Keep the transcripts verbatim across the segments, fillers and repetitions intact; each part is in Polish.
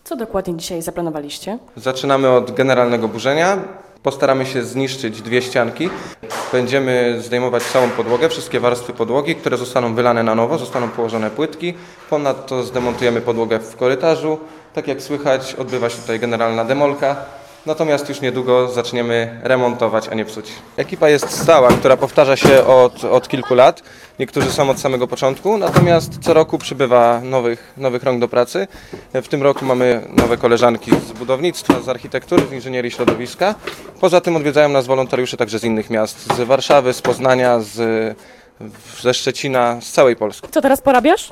Co dokładnie dzisiaj zaplanowaliście? Zaczynamy od generalnego burzenia. Postaramy się zniszczyć dwie ścianki. Będziemy zdejmować całą podłogę, wszystkie warstwy podłogi, które zostaną wylane na nowo, zostaną położone płytki. Ponadto zdemontujemy podłogę w korytarzu. Tak jak słychać, odbywa się tutaj generalna demolka. Natomiast już niedługo zaczniemy remontować, a nie psuć. Ekipa jest stała, która powtarza się od, od kilku lat. Niektórzy są od samego początku, natomiast co roku przybywa nowych, nowych rąk do pracy. W tym roku mamy nowe koleżanki z budownictwa, z architektury, z inżynierii środowiska. Poza tym odwiedzają nas wolontariusze także z innych miast, z Warszawy, z Poznania, z, ze Szczecina, z całej Polski. Co teraz porabiasz?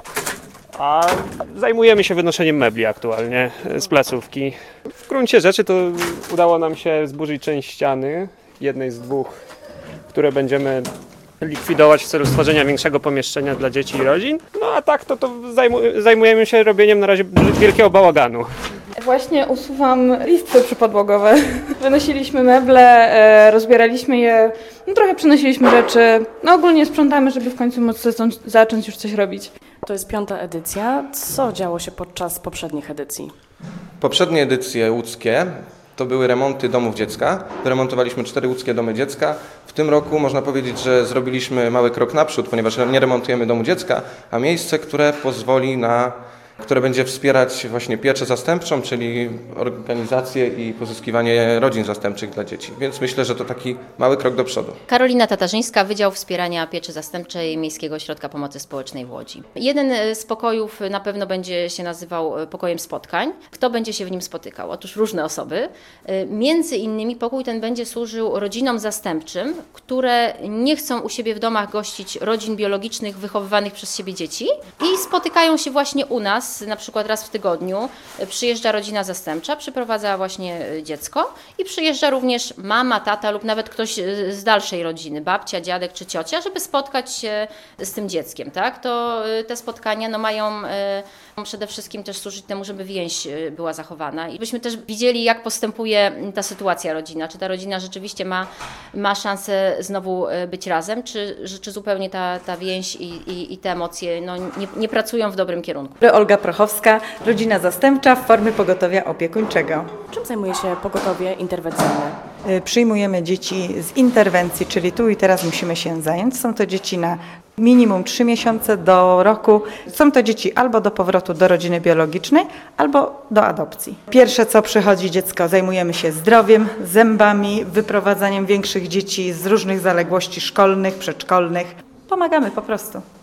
A zajmujemy się wynoszeniem mebli aktualnie z placówki. W gruncie rzeczy to udało nam się zburzyć część ściany, jednej z dwóch, które będziemy likwidować w celu stworzenia większego pomieszczenia dla dzieci i rodzin. No a tak to, to zajmujemy się robieniem na razie wielkiego bałaganu. Właśnie usuwam listwy przypodłogowe. Wynosiliśmy meble, e, rozbieraliśmy je, no trochę przenosiliśmy rzeczy. No ogólnie sprzątamy, żeby w końcu móc zacząć, zacząć już coś robić. To jest piąta edycja. Co działo się podczas poprzednich edycji? Poprzednie edycje łódzkie to były remonty domów dziecka. Wyremontowaliśmy cztery łódzkie domy dziecka. W tym roku można powiedzieć, że zrobiliśmy mały krok naprzód, ponieważ nie remontujemy domu dziecka, a miejsce, które pozwoli na, które będzie wspierać właśnie pieczę zastępczą, czyli organizację i pozyskiwanie rodzin zastępczych dla dzieci. Więc myślę, że to taki mały krok do przodu. Karolina Tatarzyńska, Wydział Wspierania Pieczy Zastępczej Miejskiego Ośrodka Pomocy Społecznej w Łodzi. Jeden z pokojów na pewno będzie się nazywał pokojem spotkań. Kto będzie się w nim spotykał? Otóż różne osoby. Między innymi pokój ten będzie służył rodzinom zastępczym, które nie chcą u siebie w domach gościć rodzin biologicznych wychowywanych przez siebie dzieci i spotykają się właśnie u nas, na przykład raz w tygodniu. Przyjeżdża rodzina zastępcza, przyprowadza właśnie dziecko i przyjeżdża również mama, tata lub nawet ktoś z dalszej rodziny, babcia, dziadek czy ciocia, żeby spotkać się z tym dzieckiem. Tak? To te spotkania no, mają przede wszystkim też służyć temu, żeby więź była zachowana. I byśmy też widzieli, jak postępuje ta sytuacja rodzina. Czy ta rodzina rzeczywiście ma, ma szansę znowu być razem, czy, czy zupełnie ta, ta więź i, i, i te emocje no, nie, nie pracują w dobrym kierunku. Olga Prochowska, rodzina zastępcza w formie pogotowia opiekuńczego. Czym zajmuje się pogotowie interwencyjne? Przyjmujemy dzieci z interwencji, czyli tu i teraz musimy się zająć. Są to dzieci na minimum trzy miesiące do roku. Są to dzieci albo do powrotu do rodziny biologicznej, albo do adopcji. Pierwsze co przychodzi dziecko, zajmujemy się zdrowiem, zębami, wyprowadzaniem większych dzieci z różnych zaległości szkolnych, przedszkolnych. Pomagamy po prostu.